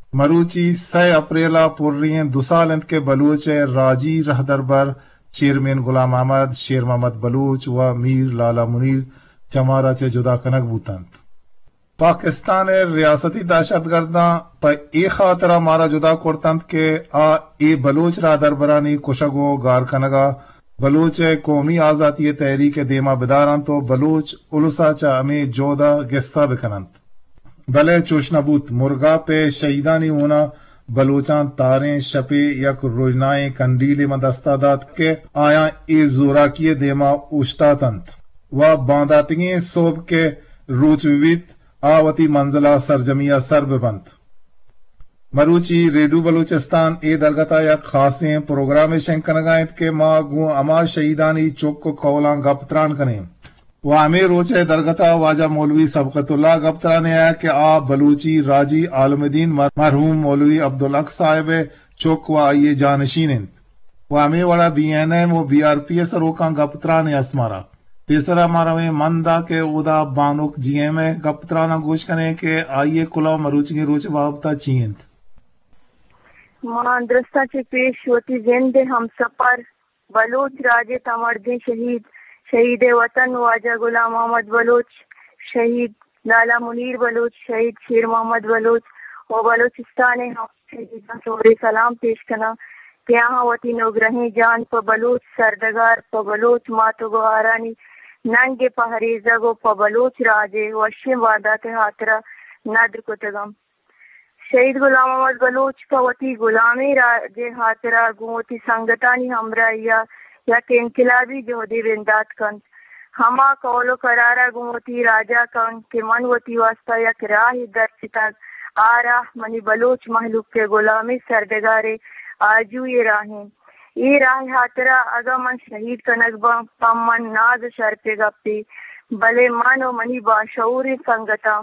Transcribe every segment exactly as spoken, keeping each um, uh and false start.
مروچی سی اپریلا پوررین دو سال انت کے بلوچ راجی رہدربر چیئرمین غلام احمد شیر محمد بلوچ و میر لالا منیر چمارا چے جدا کنک بوتند پاکستان ریاستی دہشت گرداں پہ ای خاطرہ مارا جدا کرتند کہ آ ای بلوچ رہدربرانی کشگو گار کنگا بلوچ قومی آزادی تحریک دیما بداران تو بلوچ السا چا ہمیں جودا گستا بکنند بلے چوش نبوت مرگا پہ شہیدانی ہونا بلوچان تاریں شپے یک روجنائیں کنڈیل مدستادات کے آیا ای زوراکی دیما اوشتاتند و بانداتگیں صوب کے روچ ویت آوتی منزلہ سرجمیہ سر ببند مروچی ریڈیو بلوچستان اے درگتا یک خاصیں پروگرام شنکنگائت کے ماں گو اما شہیدانی چوک کو کولاں گپتران کنیں و ہمیں روچے درگتا واجہ مولوی سبقت اللہ گپتران نے آیا کہ آ بلوچی راجی عالم دین مرحوم مولوی عبدالحق صاحب چوک و آئیے جانشین و ہمیں وڑا بی این ایم و بی آر پی ایس روکاں گپتران اسمارا تیسرا مارا میں مندا کے ادا بانوک جی ایم اے گپترانا گوش کنے کہ آئیے کلا مروچ کے روچ بابتا چینت مان درستہ چے پیش ہوتی زند ہم سفر بلوچ راجے تمردین شہید شہید وطن واجہ غلام محمد بلوچ شہید لالا منیر بلوچ شہید شیر محمد بلوچ و بلوچستان ہم شہیدان سورے سلام پیش کنا کہ یہاں وطی نگرہیں جان پا بلوچ سردگار پا بلوچ ماتو گوارانی ننگ پہریزہ گو پا بلوچ راجے وشم وادات حاطرہ ندر کتگم شہید غلام محمد بلوچ کا وطی غلامی راجے حاطرہ گوتی سنگتانی ہمراہیا یا کہ انقلابی جہدی بندات کن ہما قول و قرارہ گوتی راجہ کن کہ من وطی واسطہ یک راہی در چتک آ راہ منی بلوچ محلوق کے غلامی سردگارے آجو یہ راہیں ای راہ حاطرہ اگا من شہید کنک با پم من ناز شرپے گپی بلے من و منی باشعوری سنگتا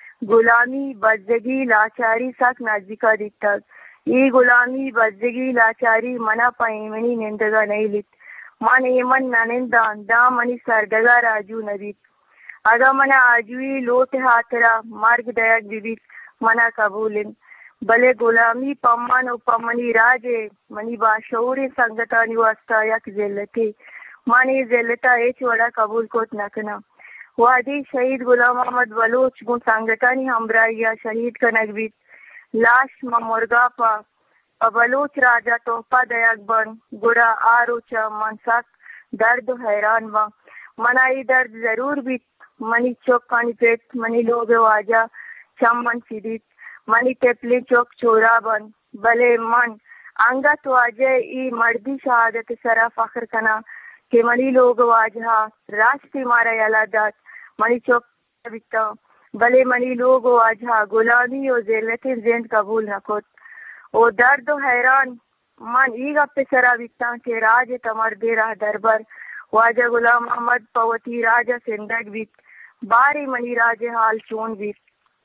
غلامی بزدگی لاچاری سک نزدیکا دیتا ای غلامی بزدگی لاچاری منا پایمنی نندگا نہیں لیت من ایمن ننندان دا منی سردگار آجو ندید اگا منا آجوی لوٹ حاطرہ مرگ دیگ بیبیت منا قبولن بلے غلامی پمان و پمنی راجے منی باشعوری سنگتانی واسطہ یک ذلتی منی ذلتا ایچ وڑا قبول کوت نکنا وادی شہید غلام محمد بلوچ گن سنگتانی ہمراہیا شہید کنک بیت لاش مرگا پا بلوچ راجہ توپا دیگ بن گڑا آروچا منسک درد و حیران با منائی درد ضرور بیت منی چوک کانی پیت منی لوگ واجہ چمن سیدیت منی تپلی چوک چورا بن بلے من انگت واجہ ای مردی شہادت سرا فخر کنا کہ منی لوگ واجہ راستی مارا یلادات منی چوک بیتا بلے منی لوگ واجہ غلامی و ذلت زند قبول نکوت او درد و حیران من ای گپ سرا بیتا کہ راج تمردی راہ دربر واجہ غلام محمد پوتی راجہ سندگ بیت باری منی راج حال چون بیت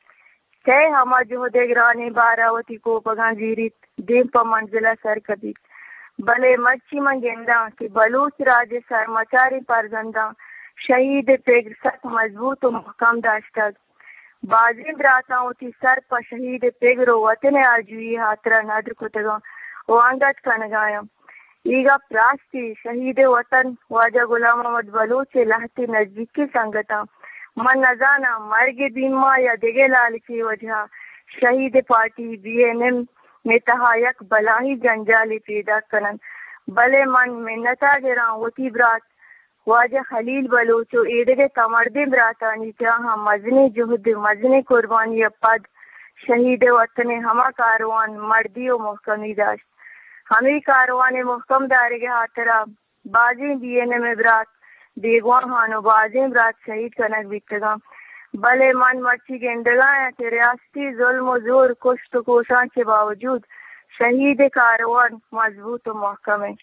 کہ ہما جہد گرانے باراوتی کو پگان زیریت دیم پا منزلہ سر کبیت بلے مچی من گندہ کہ بلوچ راج سرمچاری پرزندہ شہید پیگر سک مضبوط و محکم داشتگ بازی براتا ہوتی سر پا شہید پیگر و وطن آجوی حاطرہ ندر کتگا و انگت کنگایا ایگا پراستی شہید وطن واجہ غلام محمد بلوچ لہتی نزدیکی سنگتا من نزانا مرگ بیما یا دگے لالچی وجہ شہید پارٹی بی این ایم میں تہا یک بلاہی جنجالی پیدا کنن بلے من منتا گران وطی برات واجہ خلیل بلوچو ایدگے تمردی براتانی جہاں مزنی جہد مزنی قربانی پد شہید وطن ہما کاروان مردی و محکمی داشت ہمیں کاروان محکم دارے کے حاطرہ بازی بی این ایم برات دیگوان ہانو بازی برات شہید کنک بیتگا بلے من مرچی گندگاں ہے کہ ریاستی ظلم و زور کشت و کوشان کے باوجود شہید کاروان مضبوط و محکم ہے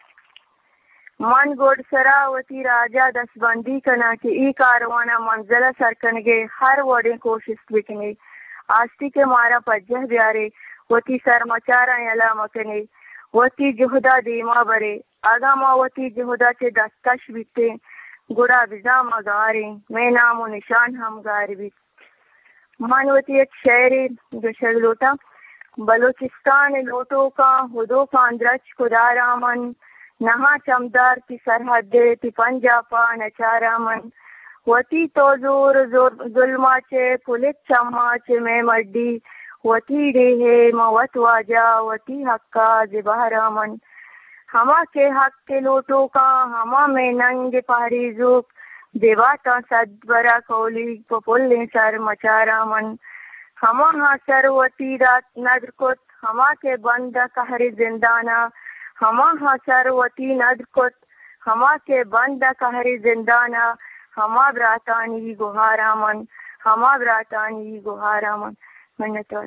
من گوڑ سرا وتی راجہ دست بندی کنا کہ ای کاروانا منزلہ سرکنگے ہر وڑے کوشش بکنے آستی کے مارا پجہ بیارے وتی سرمچارا یلا مکنے وتی جہدہ دیما برے آگا ما وتی جہدہ کے دستش بیتے گڑا بزا مگارے میں نام و نشان ہم گار بیت من وتی ایک شعر جو شگلوتا بلوچستان لوٹوں کا ہدو کاندرچ خدارامن نہا چمدار کی سرحد تی پنجا پا نچارامن وتی تو زور ظلما چے پولیس چما چے میں مڈی وتی ڈے موت واجا وتی حقا زبہرامن ہما کے حق کے لوٹوں کا ہما میں ننگ پہری زوک دیواتا صد برا کولی پپل سر مچارامن ہما ہاں سروتی رات ندر کت ہما کے بند قہر زندانہ ہما ہاں سروتی ندر کت ہما کے بند قہر زندانہ ہما براتانی گہارامن ہما براتانی گہارامن منتور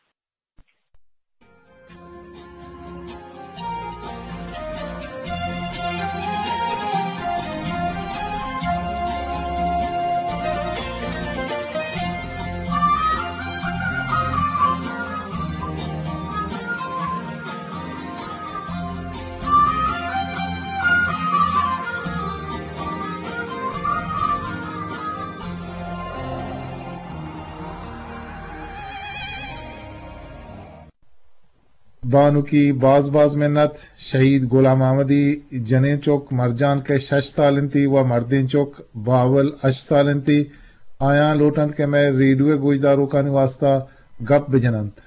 بانو کی باز باز منت شہید غلام محمدی جنین چوک مرجان کے شش سالنتی و مردین چوک باول اش سالنتی آیاں لوٹنت کے میں ریڈیو گوجدارو کا واسطہ گپ بجننت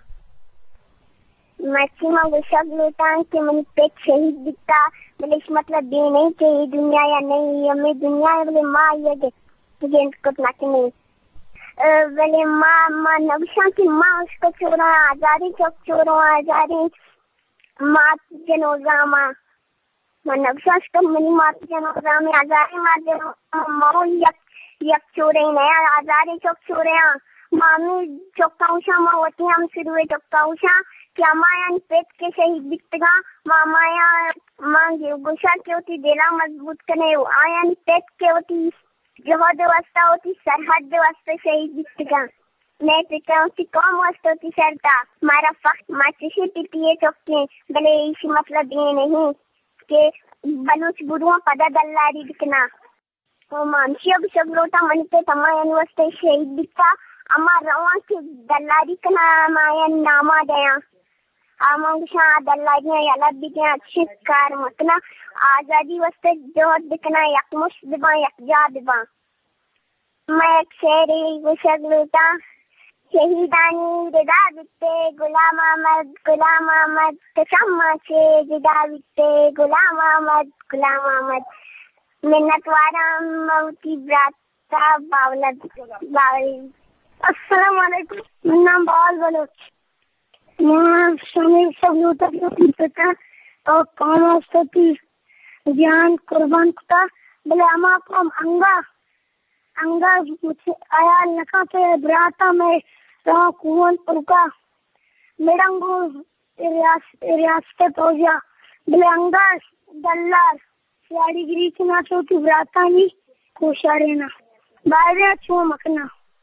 مچیما گشک لوٹان کہ من پیٹ شہید دکھتا بلش مطلب دے نہیں کہ یہ دنیا یا نہیں یہ میں دنیا ہے بلے ماں یہ دے مجھے انت کت ناکی نہیں بلے ماں ماں نبشان کی ماں اس کو چورا آزادی چوک چورا آزادی ماں جنوزا ماں ماں نبشان اس کو منی ماں جنوزا میں آزادی ماں جنوزا ماں یک یک چورے نیا آزادی چوک چورے مامی چوکاؤشا ماں ہوتی ہم سروے چوکاؤشا کیا ماں پیٹ کے شہید دکھتگا ماں مایا ماں گوشا کی ہوتی دلا مضبوط کنے آیا پیٹ کے ہوتی جہاد واسطہ ہوتی سرحد واسطہ شہید دکھتگا میں پتا ہوتی قوم واسطہ ہوتی سرتا مارا فخت ماں چشی پیٹیے چوکے بلے اسی مطلب یہ نہیں کہ بلوچ بروہ پدا دلاری دکھنا مانشیب سب لوٹا من پہ تمائن واسطہ شہید دکھتا اما روان کی دلاری کنا مائن ناما دیا آمانگ شاہ دلائیاں یلب دیکھیں اچھی کار مطلع آزادی واسطے جوہد دکھنا یک مش دبا یک جا دبا میں ایک شہری گشک لوٹا شہیدانی ردا بکتے غلام احمد غلام احمد تشمع سے جدا بکتے غلام احمد غلام احمد منت وارا موتی براتا باولد باولی السلام علیکم میرا نام باول بلوچ میں شامل سب لوٹا کی پتا اور کام واسطی جان قربان کتا بلے اما قوم انگا انگا مجھے آیا لکھا پہ براتا میں رہا کون پرکا میرنگو ریاست پوجا بلے انگا دلار سیاڑی گری کنا چوتی براتا نی کوشارینا بائرے چھو مکنا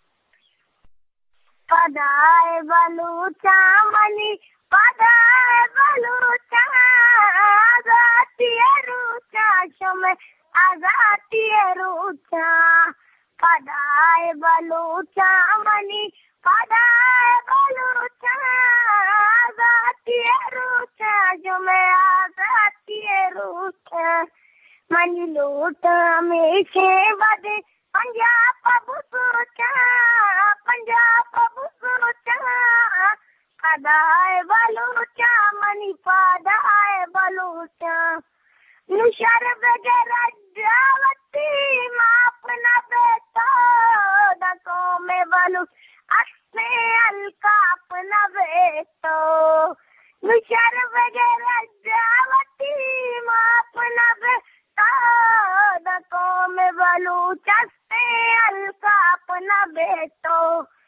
پدائے بلوچا منی پدائے بلوچا آزاتی روچا شمع آزاتی روچا پدائے بلوچا منی پدائے بلوچا آزاتی روچا شمع آزاتی روچا منی لوٹ ہمیشہ بدے پنجاب بسوچا پنجاب بسوچا پدائے بلوچا منی پدائے بلوچا نشر بغیر جاوتی ماپ نہ بیتا دکو میں بلوچ اصلے الکاپ نہ بیتو نشر بغیر جاوتی ماپ نہ بیتا دکو میں بلوچ الکاپ نہ بیٹو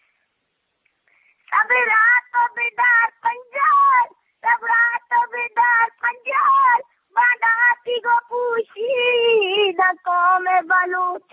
سب رات بیدار پنجال سب رات بیدار پنجال بڑاتی گو پوشی دکو میں بلوچ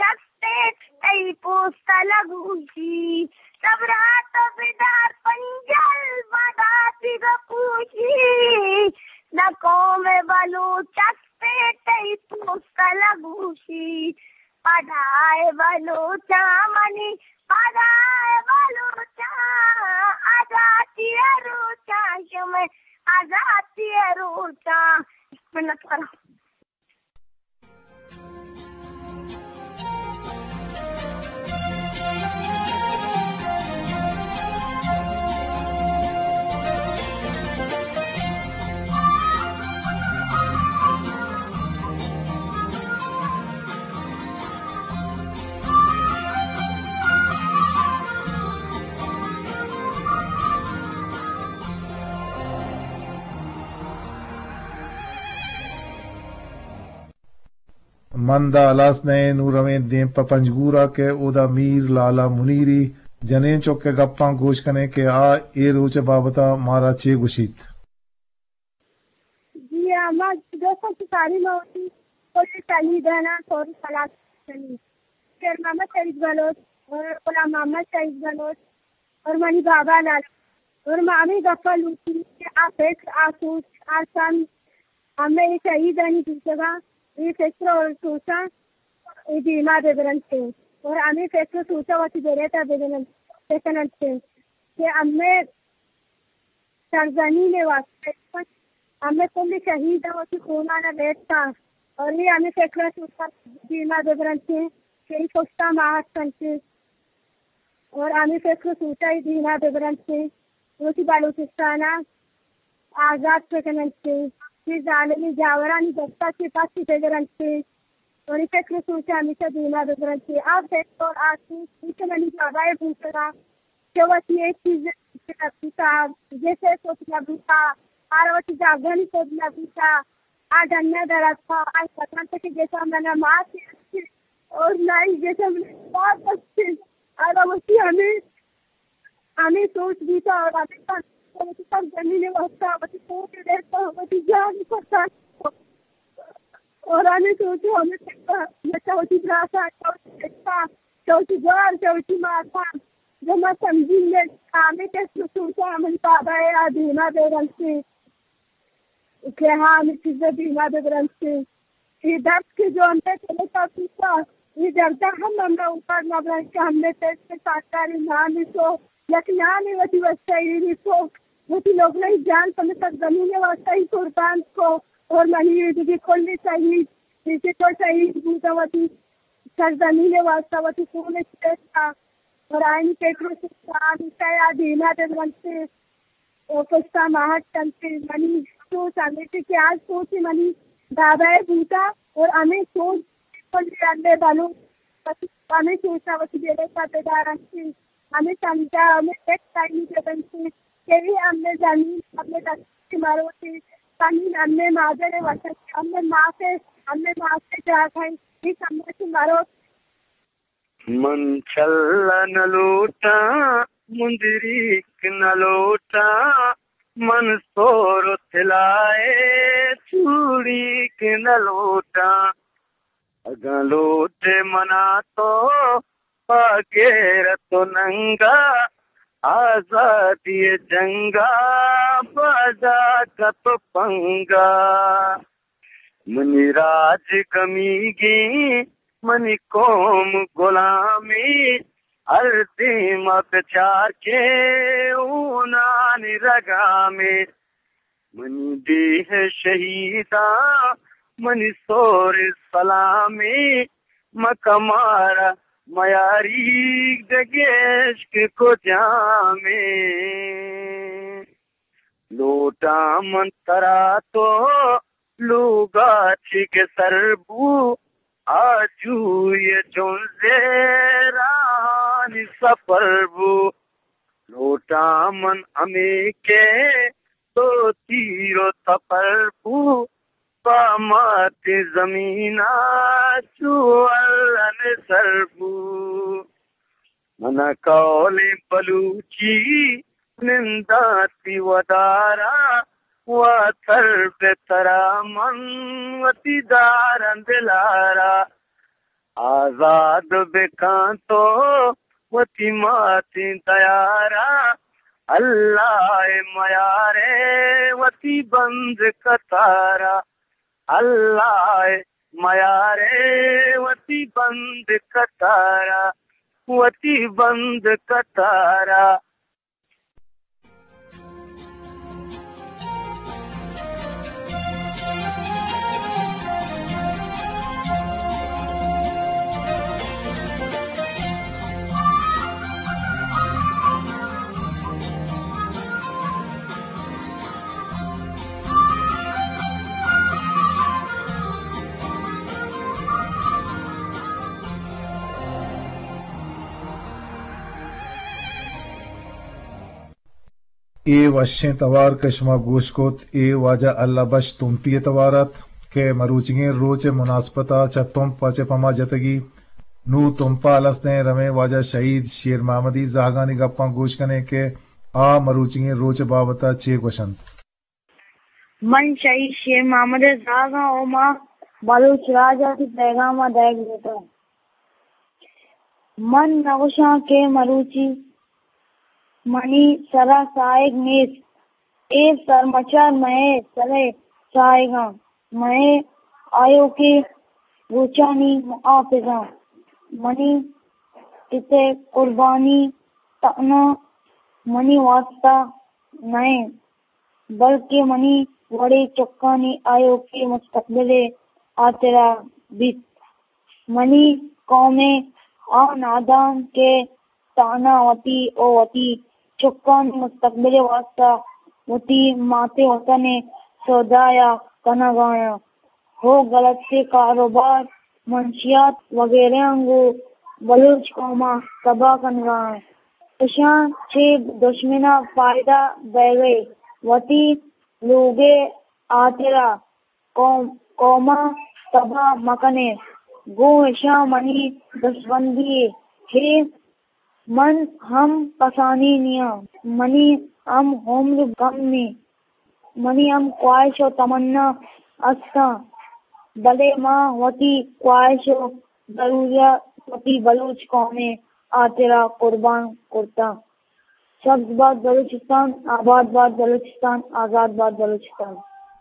में आजादी है रूठा। मिन्नत करो। मंदा अलासने नूरवें दें पपंजगूरा के ओदा मीर लाला मुनीरी जनें चौके गप्पा गोश कने के आ ए रोचे बाबता मारा चे गुशीत जी अहमद दोस्तों की सारी मौती कोई शहीद है ना थोड़ी सलाह चली शेर मोहम्मद शहीद बलोच और गुलाम मोहम्मद शहीद बलोच और मनी बाबा लाल और मामी गफ्फा लूटी के आफेक आसूस आसान हमें शहीद है नहीं जगह ये फैसला और सोचा ये बीमा बेदरन थे और हमें फैसला सोचा वो बेरे था बेदरन बेदरन थे कि हमें सरजनी में वास्ते हमें कोई शहीद है वो कोना ना बैठता और ये हमें फैसला सोचा बीमा बेदरन थे कि सोचता मार्च करते और हमें फैसला सोचा ये बीमा बेदरन थे वो सी बालूचिस्तान आजाद बेदरन थे ये जालिमी जावरानी दस्ता के पास की बेदरन थे और इसे फैसला सोचा हमेशा बीमा बेदरन थे आप फैसला और आज इसे मैंने बाबा पूछा कि वो ये चीज था जैसे सोचना था आरवती जागरणी सोचना था आज अन्य दरद था आज पता था कि जैसा मैंने माँ से और नहीं जैसे बहुत अच्छे आरवती हमें हमें सोच भी था और हमें सब जमीने वस्ता वती सोच रहता वती जान पता और हमें सोचो हमें चौथी प्रासा चौथी चौथी घर चौथी माता जो मैं समझी में हमें कैसे सोचा हमें बाबा है आधीना बेरन से कि हाँ हमें चीजें बीमा बेरन से ये दर्द के जो हमने चले का पूछा ये डरता हम हमरा ऊपर न बन के हमने तेज के साकारी ना नहीं सो लेकिन यहाँ नहीं वती वस्ता ही नहीं सो वती लोग नहीं जान समझ तक जमीने वस्ता ही कुर्बान को और मनी भी खोलनी चाहिए जैसे को चाहिए भूतवती सर जमीने वस्ता वती सोने था और आइन के कृष्ण धीना बनते और कुछ माहट चलते मनी सोच हमें कि आज सोच मनी दादा भूता और हमें सोच अंडे डालो हमें सोचना वही बेरे का बेदार हमें समझा हमें एक टाइम के बनते केवी हमने जानी हमने दस मारो थे पानी हमने मादर वसा हमने माँ से हमने माँ से जा खाई इस हमने से मारो मन चल्ला न लोटा मुंदरीक न लोटा मन सोरो थिलाए चूड़ी के न लोटा अगा लोटे मना तो पागेर तो नंगा आजादी जंगा बाजा का तो पंगा मनी राज गमीगी मनी कौम गुलामी अर्दी मचार के ऊनानी रगा में मनी दी है शहीदा मनी सोर सलामी मकमारा मयारी दगेश के को जामे लोटा मंतरा तो लूगा के सरबू आजू ये जोंजे रानी सफरबू लोटा मन अमे के तो तीरो तफरबू पामात जमीना चुअलन सरबू मना कौले बलूची निंदाती वदारा वाथर पे तरा मनवती दारन दिलारा आजाद बेकांतो वती माती दयारा अल्लाह मयारे वती बंद कतारा अल्लाह मयारे वती बंद कतारा वती बंद कतारा اے وشیں توار کشما گوش کوت اے واجہ اللہ بش تمتی توارت کہ مروچگیں روچ مناسبتا چا تم پچ پما جتگی نو تم پا لسنے رمے واجہ شہید شیر محمدی زاگانی گپاں گوش کنے کہ آ مروچگیں روچ بابتا چے گوشند من شہید شیر محمد زاگا او ماں بلوچ راجہ کی پیغامہ دیکھ دیتا من نوشاں کے مروچی منی سرا سائگ نیس اے سرمچار میں سرے سائگاں میں آیو کے روچانی محافظاں منی کتے قربانی تقنا منی واسطہ نئے بلکہ منی وڑے چکانی آیو کے مستقبل آترا بیت منی قوم آ نادان کے تانا وتی او وتی چکان مستقبل واسطہ وتی ماتے وطن سودایا کنگایا ہو غلط سے کاروبار منشیات وغیرہ انگو بلوچ قوما تباہ کنگایا اشان چھ دشمنا فائدہ دے گئے وتی لوگے آترا قوم قوما تباہ مکنے گو اشان منی دشبندی ہے من ہم پسانی نیا منی ہم عمر غم میں منی ہم خواہش و تمنا استا بلے ماں وتی خواہش و ضروریات وتی بلوچ قومیں آترا قربان کرتا سبز باد بلوچستان آباد باد بلوچستان آزاد باد بلوچستان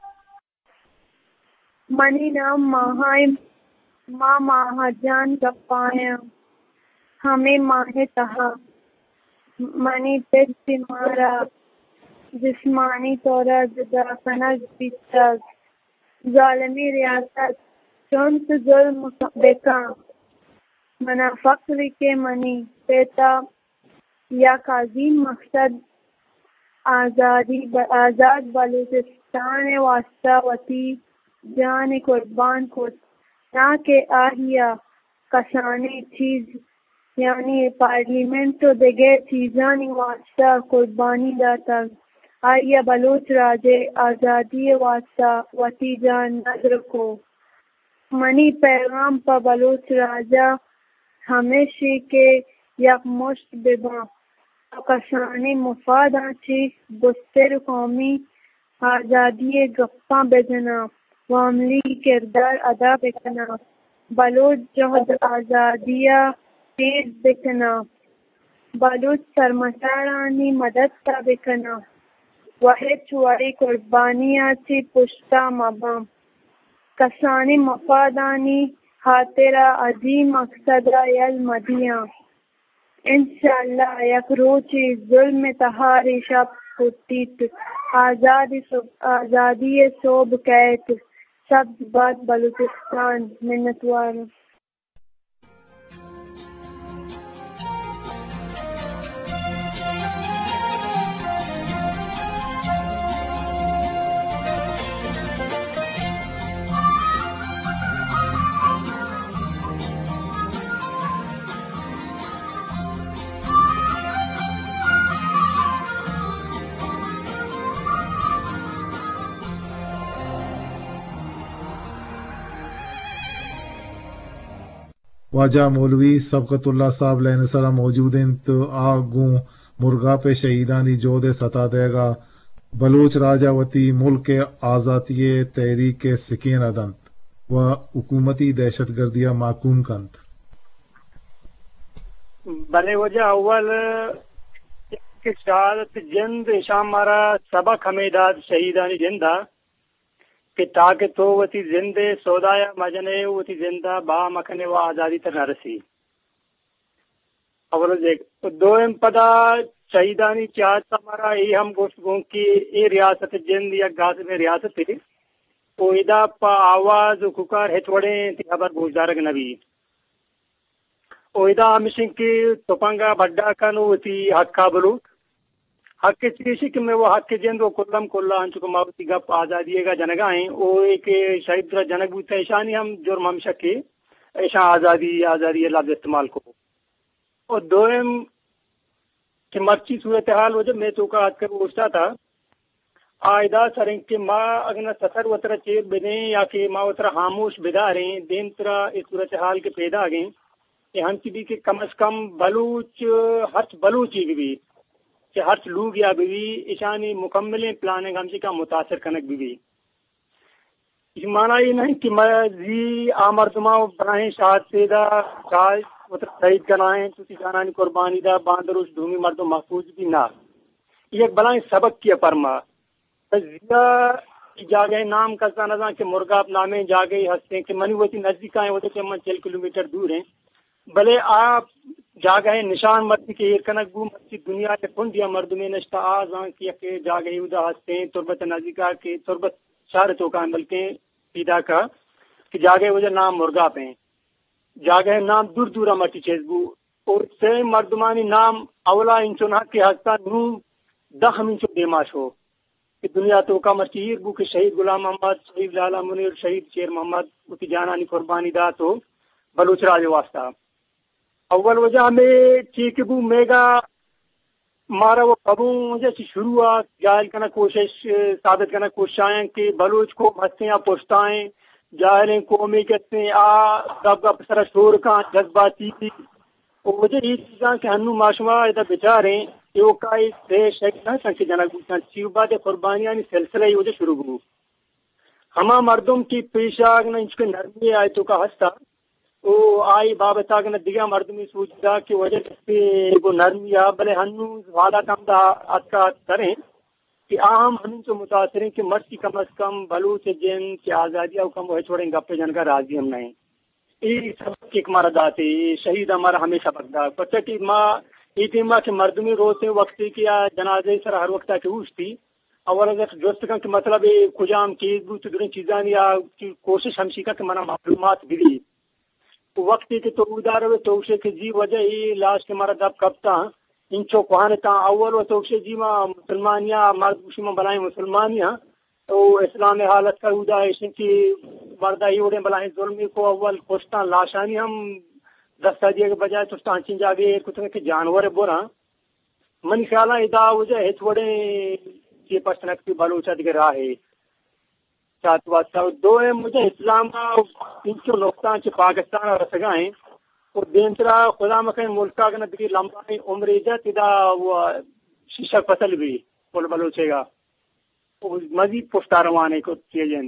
منی نام ماہائے ماں ماہ جان گپایا ہمیں ماہ تہا منی تج تمہارا جسمانی طورا جدا کنگ پیتا ظالمی ریاست چونت ظلم بیکا منا فقر کے منی پیتا یا عظیم مقصد آزادی آزاد بلوچستان واسطہ وتی جان قربان کو نہ کہ آہیا کسانی چیز یعنی پارلیمنٹ تو دیگر چیزانی واسطہ قربانی داتا آیا بلوچ راجے آزادی واسطہ وتی جان نظر کو منی پیغام پا بلوچ راجہ ہمیشہ کے یک مشت ببا کسانی مفاد آنچی بستر قومی آزادی گپاں بجنا و عملی کردار ادا بکنا بلوچ جہد آزادیہ تیز بکنا بلوچ سرمسارانی مدد تا بکنا وحد چواری قربانیاں چی پشتا مبام کسانی مفادانی خاطرہ عظیم مقصد یل مدیاں انشاءاللہ یک روچی ظلم تہاری شب پتیت آزادی آزادی صوب کیت سبز باد بلوچستان منتوار واجہ مولوی سبقت اللہ صاحب لینے سرا موجود ہیں تو آگوں مرغا پہ شہیدانی جود ستا دے گا بلوچ راجہ وتی ملک آزادی تحریک سکین ادنت و حکومتی دہشت گردیہ معقوم کنت بلے وجہ اول کہ شہادت جند شام مارا سبق ہمیں داد شہیدانی جندہ کہ تاکہ تو وتی زندے سودایا مجنے وتی زندہ با مکنے و آزادی تر نرسی اول دیکھ دوم پدا شہیدانی چاہتا ہمارا یہ ہم گفتگو کی یہ ریاست جند یا گاز میں ریاست تھی وہ ادا پا آواز ککار ہتوڑے تی خبر گوشدارک نبی وہ ادا ہمشن کی توپنگا بڑا کنو تی حقا بلو حق چیشی کہ میں وہ حق جند و کلم کلا انچو ماوتی گپ آزادی کا جنگا ہیں وہ ایک شہید را جنگ بوتا ایشانی ہم جرم ہم شکی ایشان آزادی آزادی لفظ استعمال کو اور دوم کہ مرچی صورتحال وجہ میں تو کا کر پوچھتا تھا آئدہ سرنگ کے ماں اگر سسر وطرہ چیر بدیں یا کہ ماں وطرہ خاموش بدا رہیں دین طرح اس صورتحال کے پیدا گئیں کہ ہم کی بھی کہ کم از کم بلوچ ہر بلوچی بھی کہ ہر لوگ یا بھی اشانی مکمل پلاننگ ہم کا متاثر کنک بھی اس معنی یہ نہیں کہ مزی آمردما بنائیں شاہد سیدہ شاہد شہید کرائیں تو جانانی قربانی دا باندروش دھومی مرد و محفوظ بھی نہ یہ ایک بلائیں سبق کیا پرما جاگے نام کا نظام کہ مرغاب نامے جاگے ہنستے کہ منی وہ نزدیک آئے وہ تو من چل کلو میٹر دور ہیں بھلے آپ جاگے نشان مرد کے کنک بو مرد دنیا کے کن دیا مرد میں نشتا آزاں کی کہ جاگے ادا ہنستے تربت نزدیکا کے تربت شہر تو کا بلکہ سیدھا کا کہ جاگے وجہ نام مرغا پہ جاگے نام دور دورا مٹی چیز بو اور سے مردمانی نام اولا انچو نہ کہ ہستا نو دہ انچو دیماش ہو کہ دنیا تو کا مشہور بو کہ شہید غلام محمد شہید لالا منیر شہید شیر محمد اس کی جانانی قربانی دا تو بلوچ راج واسطہ اول وجہ میں ٹھیک بو میگا مارا وہ قبو جیسی شروعات جاہل کرنا کوشش ثابت کرنا کوششیں کہ بلوچ کو ہنستے یا پوچھتائیں جاہلیں قومی کہتے ہیں آ سب کا سرا شور کا جذباتی وجہ یہ چیزاں کہ ہنو معاشمہ ادھر بچاریں یہ کا شہید نہ سنکھ جنک بوچھا چیوبات قربانیاں سلسلہ یہ وجہ شروع ہو ہما مردم کی پیشہ انچ کے نرمی آئے تو کا ہستا او آئی بابتا کہ دیگا مردمی سوچتا کہ وجہ سے وہ نرمی آ بلے ہنو والا کم دا اتکا کریں کہ عام ہنو تو متاثریں کہ مرد کی کم از کم بلوچ جن کی آزادی او کم وہ چھوڑیں گپے جن کا راضی ہم نہیں یہ سب ایک مارا داتے شہید ہمارا ہمیشہ بگدا پتہ کہ ماں یہ تیمہ کہ مردمی روتے وقتی کیا جنازے سر ہر وقت کی اوش تھی اور اگر دوست کا کہ مطلب کجام چیز بھی تو چیزاں یا کوشش ہمشی کا کہ منا معلومات بھی وقتی کہ تو ادار ہوئے توشے کہ جی وجہ ہی لاش کے مرا دب کبتا انچو کوہانتا اول و توشے جی ما مسلمانیاں مرد گوشی ما بلائیں مسلمانیاں تو اسلام حالت کا ادا ہے کہ مردہ ہی اڑے بلائیں ظلمی کو اول خوشتاں لاشانی ہم دستا دیے کے بجائے تو ٹانچن جاگے کچھ کہ جانور برا من خیالہ ادا وجہ ہے تھوڑے یہ پسنک کی بلوچہ دیگر راہ ہے چاہت دو ہے مجھے اسلام ان کے نقطہ چ پاکستان اور رسگائیں اور دینترا خدا مکین ملکہ کے نتکی لمبا عمر عزت ادا وہ شیشہ فصل بھی بول بلوچے گا مزید پشتا روانے کو چیزیں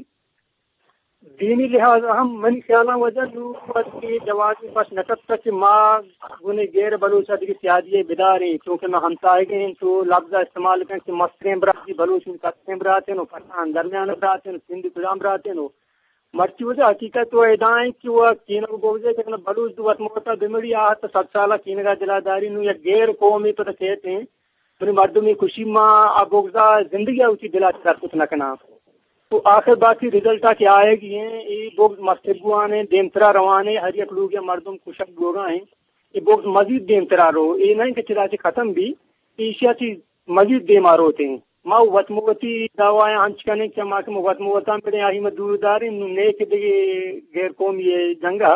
دینی لحاظ ہم من خیالہ وجہ نوبت کی جوازی بس نکت تک ماں گنے غیر بلوچہ دیکھ سیادی بداریں کیونکہ میں ہمسائے گئے ہیں تو لفظہ استعمال کریں کہ مسترین براتی بلوچ میں کتیں براتے ہیں پٹھان درمیان براتے ہیں سندھی کلام براتے ہیں مرچی وجہ حقیقت تو ادائیں کہ وہ کینو گوزے کہ بلوچ دوت موتا بمڑی آہت ست سالہ کینگا دلاداری نو یا غیر قومی تو کہتے ہیں تو مردمی خوشی ماں ابوگزا زندگی اسی دلا کر کچھ نہ کنا تو آخر بات کی رزلٹ کیا آئے گی ہیں یہ بوگز مستقبوان ہیں دیمترا روانے ہر ایک لوگ یا مردم کشک گوگا ہیں یہ بوگز مزید دیمترا رو یہ نہیں کہ چلا سے ختم بھی ایشیا چیز مزید دے مارو ہوتے ہیں ماں وطموتی دعوائیں ہنچ کرنے کیا ماں کہ وطموتا پڑے آہی میں دور داری نیک دیگے غیر قوم یہ جنگا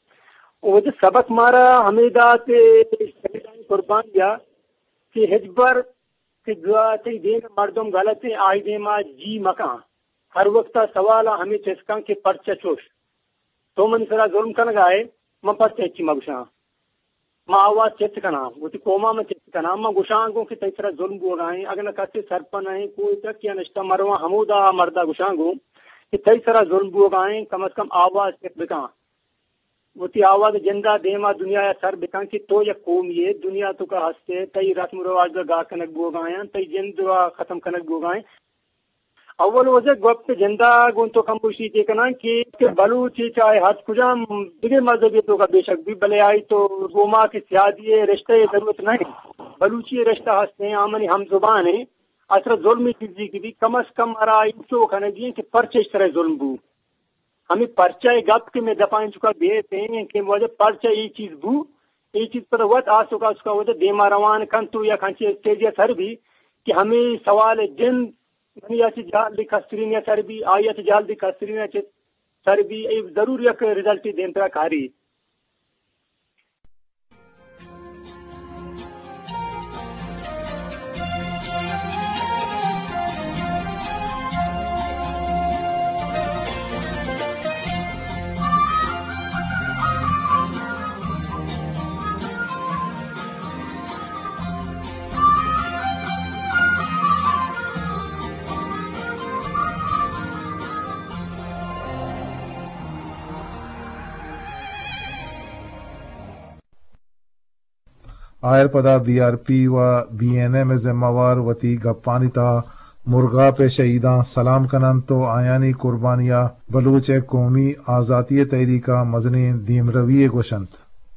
وہ جو سبق مارا حمیدہ سے قربان دیا کہ ہجبر کہ دعا تی دین مردم غلط ہیں آئی دے ماں جی مکان ہر وقت سوال ہمیں چسکاں کے پرچہ چوش تو من سرا ظلم کن گائے میں پرچہ اچھی مگشاں ماں آواز چت کنا وہ تی قوما میں چت کنا ماں گشانگوں کی تیسرا ظلم گو گائیں اگر نہ کسی سرپن ہیں کوئی تک کیا نشتہ مروا حمودہ مردہ گشانگوں کہ تیسرا ظلم گو گائیں کم از کم آواز چت بکاں وہ تی آواز جندہ دیما دنیا یا سر بکاں کہ تو یا قوم یہ دنیا تو کا ہستے تی رسم رواج دا گا کنک گو گائیں تی جند ختم کنک گو گائیں اول وجہ گوپ جندہ گون تو کم پوشی تھی کنا کہ بلوچی چاہے حد کجام دیگر مذہبی تو کا بے شک بھی بلے آئی تو گوما کی سیادی رشتہ ضرورت نہیں بلوچی رشتہ ہستے ہیں آمنی ہم زبان ہیں اثر ظلمی چیزی کی بھی کم از کم آرائی تو کھنے دیئے کہ پرچہ اس طرح ظلم بو ہمیں پرچہ گپ کے میں دفائن چکا بیتے ہیں کہ وجہ پرچہ یہ چیز بو یہ چیز پر وقت آ سکا اس کا وجہ دیما روان کن تو یا کھنچے تیزیہ سر بھی کہ ہمیں سوال جن یا جال دی کسترین یا سر بھی آیت جال دی کسترین یا سر بھی ضرور یک رزلٹ دین طرح کاری آئر پدا بی آر پی و بی این اے میں ذمہ وار وتی گپانی تا مرغا پہ شہیداں سلام کنن تو آیانی قربانیہ بلوچ قومی آزادی تحریکہ مزنی دیم روی گوشنت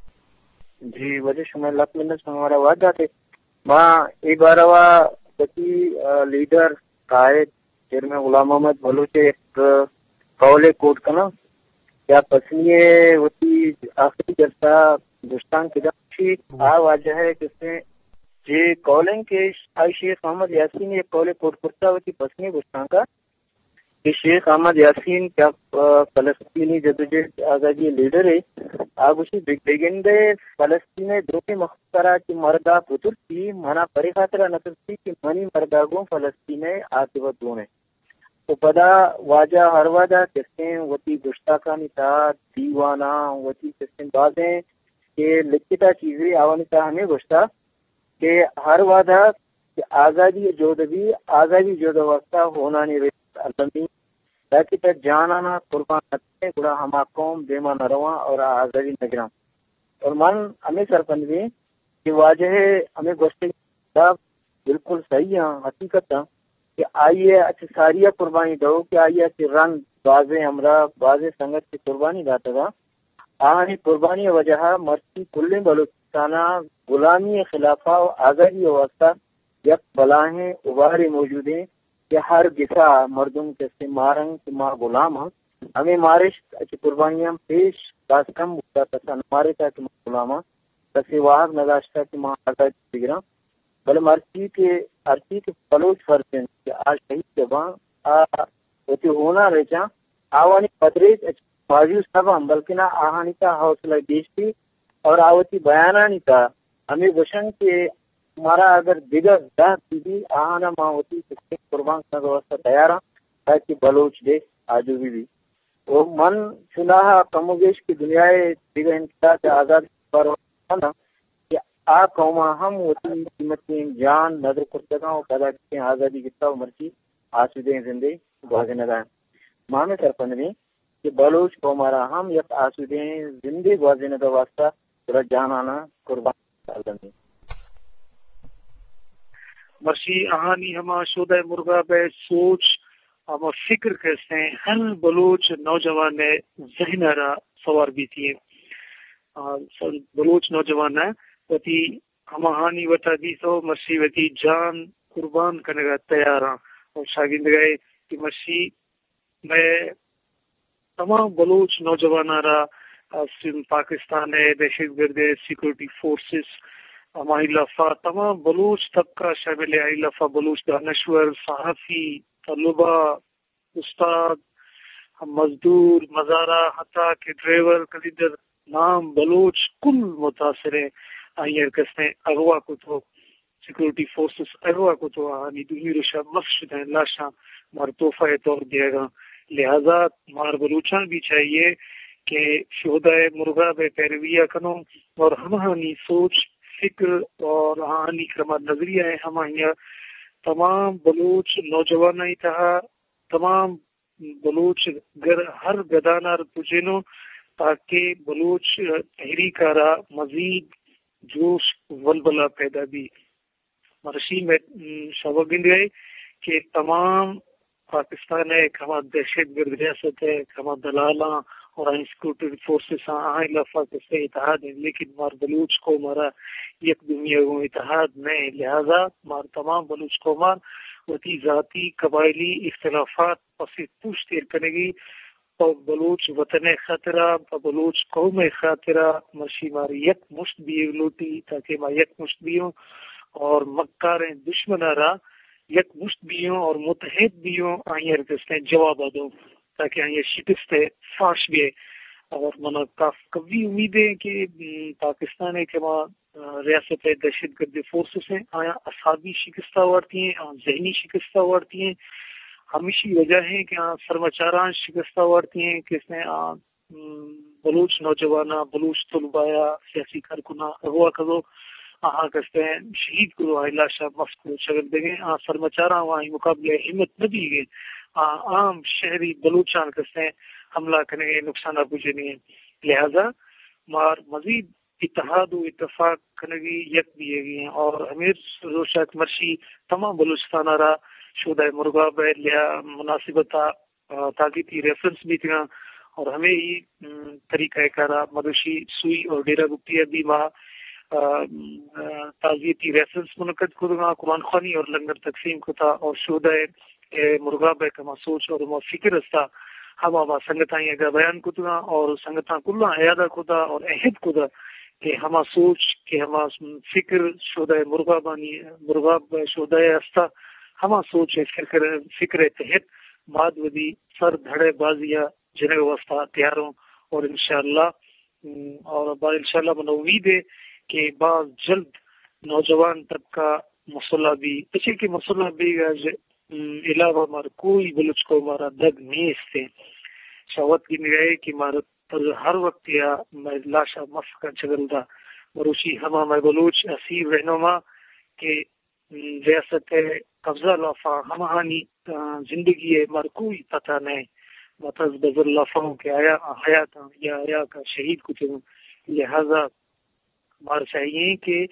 جی وجہ شما لک منت ہمارا وعدہ تھے ماں ایک باروا وتی لیڈر قائد چیئرمین غلام محمد بلوچ ایک قول کوٹ کنا کیا پسنیے وتی آخری جلسہ ہندوستان کے جانشی آ واجہ ہے کس نے جی کالنگ کے آئی شیخ محمد یاسین نے کال کوٹ کرتا وتی پسنی گوشتان کا کہ شیخ احمد یاسین کیا فلسطینی جدوجہد آزادی لیڈر ہے آگ اسی بگندے فلسطین دروپی مختصرہ کی مردہ پتر کی منا پری خاطرہ نصر تھی کہ منی مرداگوں فلسطین آتی و دونے تو پدا واجہ ہر واجہ کسیں وتی گشتاکانی تا دیوانا وتی کسیں بازیں کہ لکھتا چیزیں آوانی تا ہمیں گشتا کہ ہر وعدہ کہ آزادی جودبی آزادی جودوستا ہونا نہیں رہی علمی تاکہ تک جانانا قربان نتے گڑا ہما قوم دیما نرواں اور آزادی نگرام اور من ہمیں سرپنجی کہ واجہ ہمیں گوشتے بالکل صحیح ہیں حقیقت ہے کہ آئیے اچھا ساریہ قربانی دو کہ آئیے اچھا رنگ بازے ہمراہ بازے سنگت کی قربانی داتا گا آہنی قربانی وجہ مرسی کلیں بلوچستانہ غلامی خلافہ و آزادی واسطہ یک بلاہیں ابارے موجود ہیں کہ ہر گسا مردم کے سے مارنگ کہ ماں غلام ہوں ہمیں مارش اچھی قربانیاں پیش باز کم بکتا تسا نمارے تا کہ ماں غلام ہوں تسی واحد نداشتا کہ ماں آزادی بگرام بلے مرسی کے ارچی کے بلوچ فرسن کہ آج شہید جباں ہوتی ہونا رہچاں آوانی قدریت اچھی باجیو سب ہم بلکہ نہ آہانی تا حوصلہ دیشتی اور آوتی بیانانی تا ہمیں گوشن کے ہمارا اگر دیگر دہ بھی آہانا ماں ہوتی سکتے قربان کا دوستہ تیارا تاکہ بلوچ دیش آجو بھی بھی وہ من سناہا کموگیش کی دنیا دیگر انقلاب کے آزاد پر ہونا کہ آ قوما ہم ہوتی قیمتیں جان نظر کرتگاں و پیدا کرتے ہیں آزادی کتا و مرچی آسودیں زندگی بھاگنے دائیں ماں میں سرپندنی کہ بلوچ قومارا ہم یک آسودیں زندگی بھاگنے دا واسطہ پورا جان آنا قربان کردیں مرسی آہانی ہما شودہ مرغا بے سوچ ہما فکر کہتے ہیں ہر بلوچ نوجوان ذہن را سوار بھی تھی بلوچ نوجوان وتی ہما ہانی وطا دی تو مرسی وتی جان قربان کرنے کا تیار ہاں اور شاگرد گئے کہ مرسی میں تمام بلوچ نوجوان را پاکستان دہشت گرد سیکورٹی فورسز ہماری لفا تمام بلوچ طبقہ شامل ہے لفا بلوچ دانشور صحافی طلبہ استاد مزدور مزارہ حتیٰ کہ ڈرائیور کلیدر نام بلوچ کل متاثر ہیں آئیر کسنے اغوا کو تو سیکورٹی فورسز اغوا کو تو آنی دنی رشا مفشد ہیں لاشا مار توفہ طور دیا گا لہذا مار بلوچان بھی چاہیے کہ شہدہ مرغا بے پیرویہ کنو اور ہمانی سوچ فکر اور آنی کرما نظریہ ہے ہمارے تمام بلوچ نوجوان تہا تمام بلوچ گر ہر گدانا پجینو تاکہ بلوچ تحریک را مزید جوش ولبلا پیدا بھی مرشی میں شوگند گئے کہ تمام پاکستان ہے کما دہشت گرد ریاست ہے کما دلالاں اور سیکورٹی فورسز آئیں لفا سے اتحاد ہے لیکن مار بلوچ کو مارا یک دنیا کو اتحاد نہیں لہذا مار تمام بلوچ کو مار وتی ذاتی قبائلی اختلافات پسی پوچھ تیر کرنے گی تو بلوچ وطن خاطرہ بلوچ قوم خاطرہ مرشی مار یک مشت بھی لوٹی تاکہ ماں یک مشت بھی ہوں اور مکار دشمن را یک مشت بھی ہوں اور متحد بھی ہوں آئیں ارکستے جواب دوں تاکہ یہ شکست فاش بھی ہے اور منا کبھی امید ہے کہ پاکستان ہے کہ وہاں ریاست دہشت گرد فورسز ہیں آیا اصابی شکستہ وارتی ہیں ذہنی شکستہ وارتی ہیں ہمیشہ وجہ ہے کہ سرمچاران شکستہ وارتی ہیں کہ اس نے بلوچ نوجوانہ بلوچ طلبایا سیاسی کارکنہ اغوا کرو آہاں کہتے ہیں شہید کرو آئلہ شاہ مفت کو شگل دیں گے آہ سرمچاران وہاں مقابلے ہمت نہ دی گئے عام شہری بلوچان کسے حملہ کرنے کے نقصان پوچھے نہیں ہے لہذا مار مزید اتحاد و اتفاق کنگی یک دیے گئے ہیں. اور امیر روشک مرشی تمام بلوچستان را شودہ مرغا بے لیا مناسبتا تاکہ تی ریفرنس بھی تھا. اور ہمیں یہ طریقہ کارا مدوشی سوئی اور ڈیرہ گپتی ابھی ماں تعزیتی ریفرنس منعقد کرنا قرآن خوانی اور لنگر تقسیم کو تھا. اور شودہ مرغا بے کما سوچ اور ما فکر استا ہم آبا سنگتائیں کا بیان کو تھا. اور سنگتاں کلّا عیادہ کو تھا اور عہد کو تھا کہ ہما سوچ کہ ہما فکر شودہ مرغا بانی مرغا شودہ استا ہما سوچ فکر فکر تحت بعد ودی سر دھڑے بازیا جنگ واسطہ تیار ہوں. اور انشاءاللہ اور بعد انشاءاللہ من امید ہے کہ بعض جلد نوجوان طبقہ مسلح بھی اچھے کہ مسلح بھی علاوہ مار کوئی بلوچ کو مارا دگ نیستے شاوت کی نگاہ کہ مارا ہر وقت یا میں لاشا مفقہ چگل دا مروشی ہما میں بلوچ اسیر رہنما کہ ریاست قبضہ لافا ہمانی زندگی ہے مار کوئی پتہ نہیں متز بزر لافاؤں کے آیا حیات یا آیا کا شہید کو تھے. لہذا مار چاہیے کہ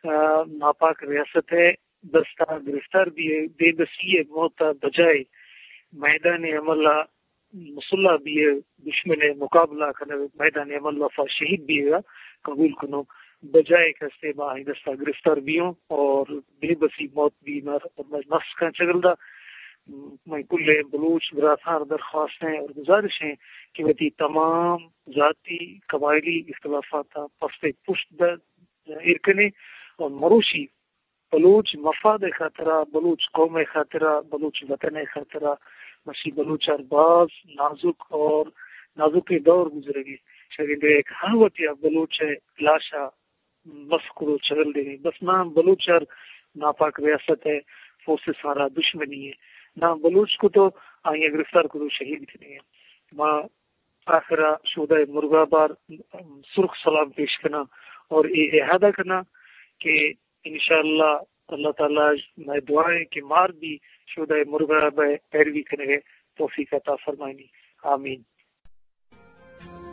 ناپاک ریاست ہے دستہ گرفتار بھی ہے بے بسی موت بجائے میدان عملہ مسلح بھی ہے دشمن مقابلہ کرنے میدان عمل وفا شہید بھی ہے قبول کنو بجائے کستے باہی دستہ گرفتار بھی ہوں اور بے بسی موت بھی مر اور نفس کا چگل دا. میں کل بلوچ برادر درخواست ہیں اور گزارش ہیں کہ وہ تمام ذاتی قبائلی اختلافات پس پشت ارکنے اور مروشی بلوچ مفاد خاطرہ بلوچ قوم خاطرہ بلوچ وطن خاطرہ مسی بلوچ ارباز نازک اور نازک دور گزرے گی. شاید ایک حالوت یا بلوچ لاشا بس کرو چگل دے گی بس نہ بلوچ ار ناپاک ریاست ہے فورس سارا دشمنی ہے نہ بلوچ کو تو آئیں گرفتار کرو شہید کریں گے. ماں آخرہ شودہ مرغا بار سرخ سلام پیش کرنا اور یہ احادہ کرنا کہ انشاءاللہ اللہ تعالیٰ میں دعائیں کہ مار بھی شودہ مرغا بے پیروی کرنے توفیق عطا فرمائنی. آمین.